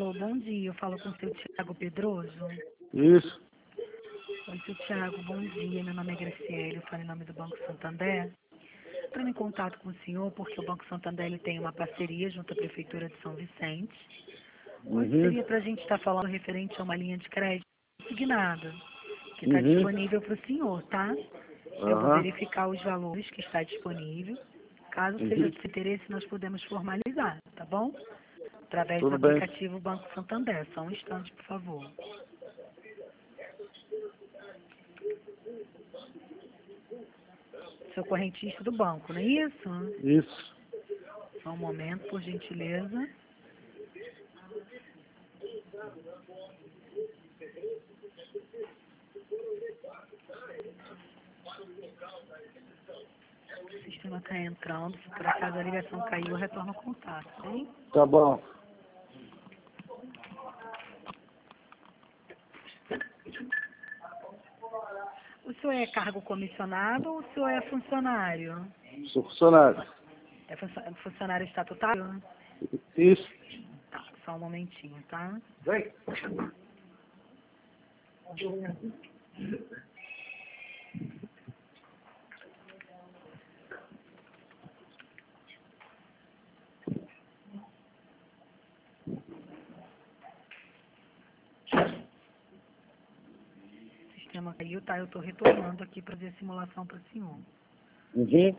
Alô, bom dia. Eu falo com o seu Tiago Pedroso. Isso. Oi, seu Tiago, bom dia. Meu nome é Graciele, eu falo em nome do Banco Santander. Entrando em contato com o senhor, porque o Banco Santander ele tem uma parceria junto à Prefeitura de São Vicente. Hoje seria para a gente estar falando referente a uma linha de crédito consignada, que está disponível para o senhor, tá? Eu vou verificar os valores que está disponível. Caso seja de seu interesse, nós podemos formalizar, tá bom? Através do aplicativo Banco Santander. Só um instante, por favor. Seu correntista do banco, não é isso? Isso. Só um momento, por gentileza. O sistema está entrando. Se por acaso a ligação caiu, eu retorno o contato, hein? Tá bom. O senhor é cargo comissionado ou o senhor é funcionário? Sou funcionário. É funcionário estatutário? Isso. Tá, só um momentinho, tá? Vem. O sistema caiu, tá? Eu estou retornando aqui para fazer a simulação para o senhor. Uhum.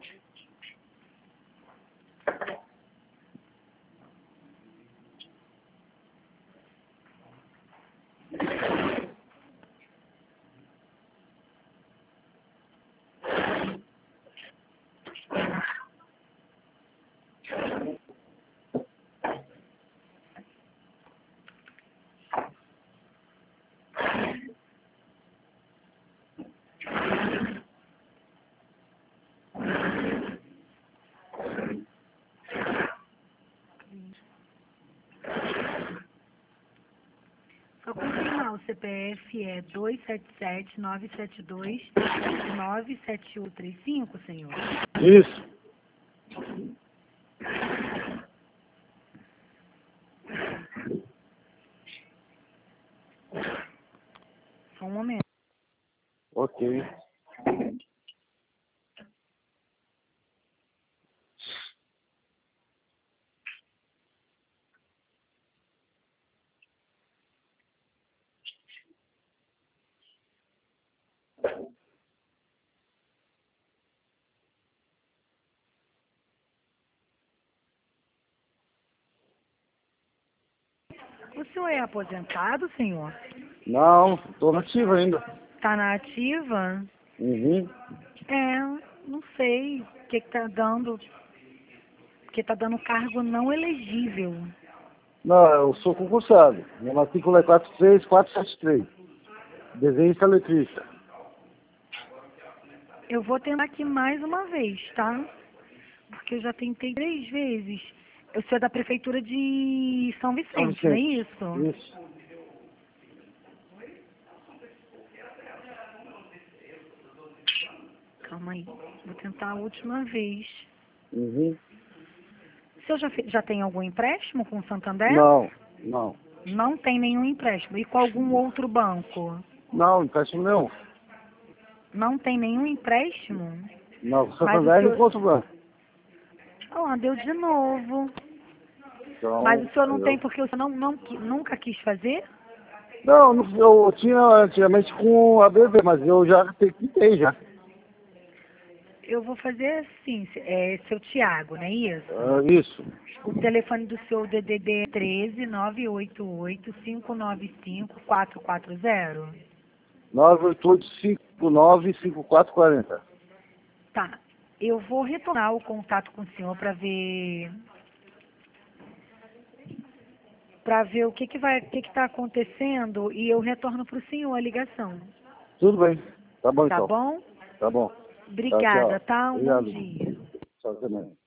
Só confirmar, o CPF é 277-972-97135, senhor? Isso. Só um momento. Ok. O senhor é aposentado, senhor? Não, tô nativo ainda. Está na ativa? Uhum. É, não sei o que está dando, porque está dando cargo não elegível. Não, eu sou concursado. Minha matrícula é 43473. Desenhista eletrista. Eu vou tentar aqui mais uma vez, tá? Porque eu já tentei 3 vezes. Eu sou da Prefeitura de São Vicente, não é isso? Isso. Calma aí, vou tentar a última vez. Uhum. O senhor já tem algum empréstimo com o Santander? Não, não. Não tem nenhum empréstimo. E com algum outro banco? Não, empréstimo nenhum. Não tem nenhum empréstimo? Não, Mas o Santander e senhor... Porto Branco. Ah, deu de novo. Então, Mas o senhor não tem eu... porque o senhor nunca quis fazer? Não, eu tinha antigamente com a BB, mas eu já quitei já. Eu vou fazer assim, seu Tiago, não é isso? Isso. O telefone do seu DDD é 13-988-595-440. 988595440. Tá. Eu vou retornar o contato com o senhor para ver o que está acontecendo e eu retorno para o senhor a ligação. Tudo bem. Tá bom Tá então. bom? Tá bom. Tá, Obrigada, tchau. tá? Um bom Obrigado. dia. Tchau também.